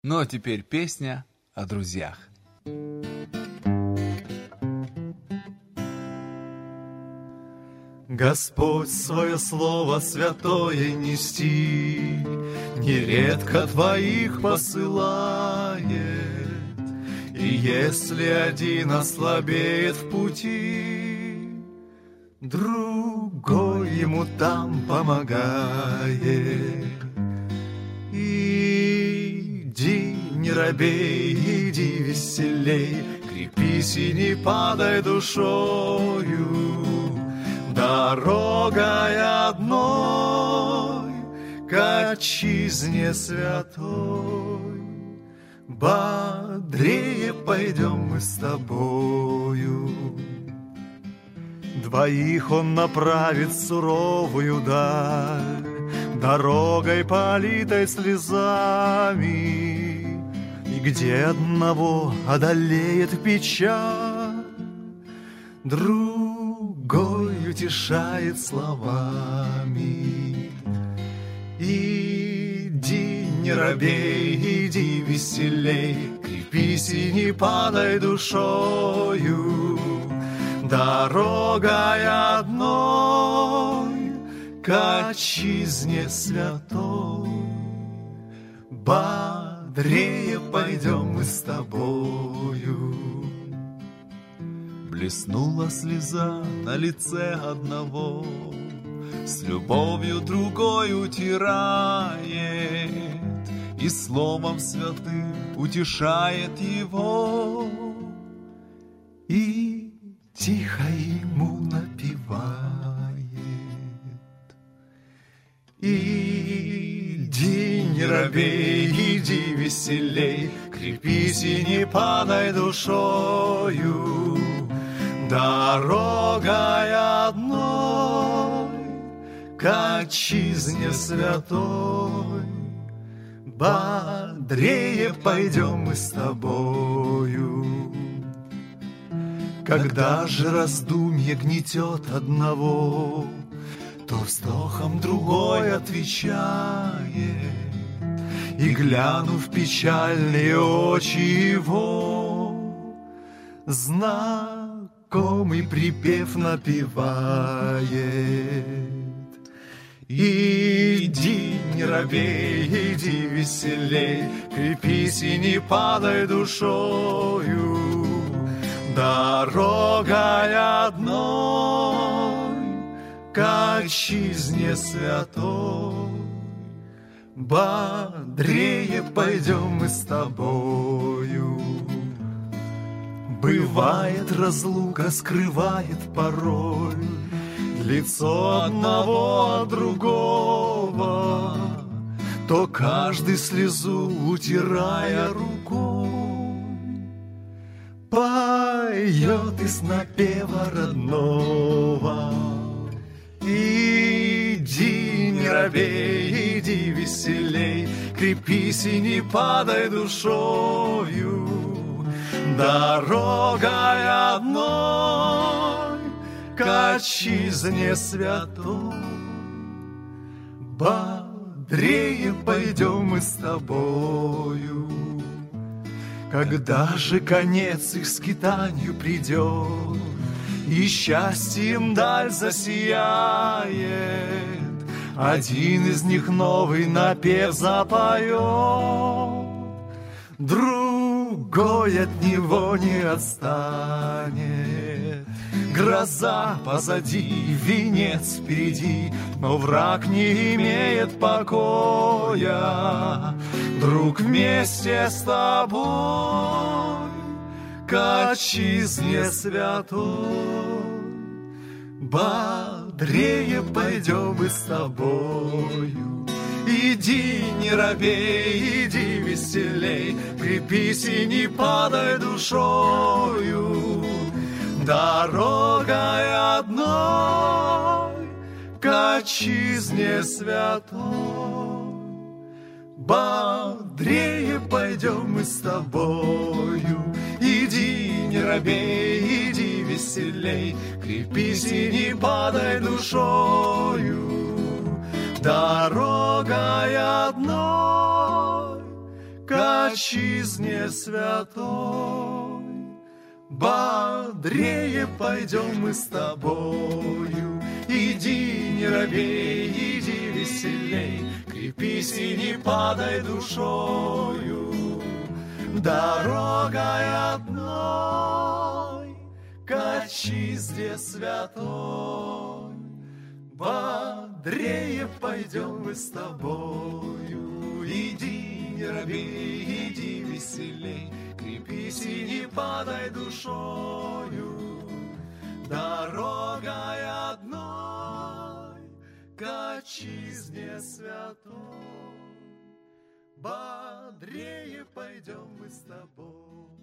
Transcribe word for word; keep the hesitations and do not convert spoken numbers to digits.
Ну а теперь песня о друзьях. Господь свое слово святое нести нередко твоих посылает, и если один ослабеет в пути, другой ему там помогает. Иди, не робей, иди веселей, крепись и не падай душою. Дорогой одной к отчизне святой бодрее пойдем мы с тобою. Двоих он направит в суровую даль, дорогой политой слезами, и где одного одолеет печаль, другой утешает словами. Иди, не робей, иди веселей, крепись и не падай душою. Дорогой одной к отчизне святой бодрее пойдем мы с тобою. Блеснула слеза на лице одного, с любовью другой утирает, и словом святым утешает его, и тихо ему напевает. Иди, не робей, иди веселей, крепись и не падай душою. Дорогой одной к отчизне святой бодрее пойдем мы с тобою. Когда же раздумье гнетет одного, то вздохом другой отвечает, и, глянув в печальные очи его, знакомый припев напевает. Иди, не робей, иди веселей, крепись и не падай душою. Дорогой одной к отчизне святой бодрее пойдем мы с тобою. Бывает, разлука скрывает порой лицо одного от другого, то каждый слезу, утирая рукой, поет из напева родного. Иди, не робей, иди веселей, крепись и не падай душою. Дорогой одной к отчизне святой бодрее пойдем мы с тобою. Когда же конец их скитанию придет, и счастьем даль засияет, один из них новый напев запоет, другой от него не отстанет. Гроза позади, венец впереди, но враг не имеет покоя. Друг, вместе с тобой к отчизне святой бодрее пойдем мы с тобою. Иди, не робей, иди веселей, крепись и не падай душою. Дорогой одной к отчизне святой бодрее пойдем мы с тобою. Иди, не робей, иди веселей, крепись и не падай душою. Дорогой одной к отчизне святой. Бодрее пойдем мы с тобою. Иди, не робей, иди веселей, крепись и не падай душою. Дорогой одной к отчизне святой. Бодрее пойдем мы с тобою. Иди, не робей, иди веселей, крепись и не падай душою. Дорогой одной к отчизне святой. Бодрее пойдем мы с тобой.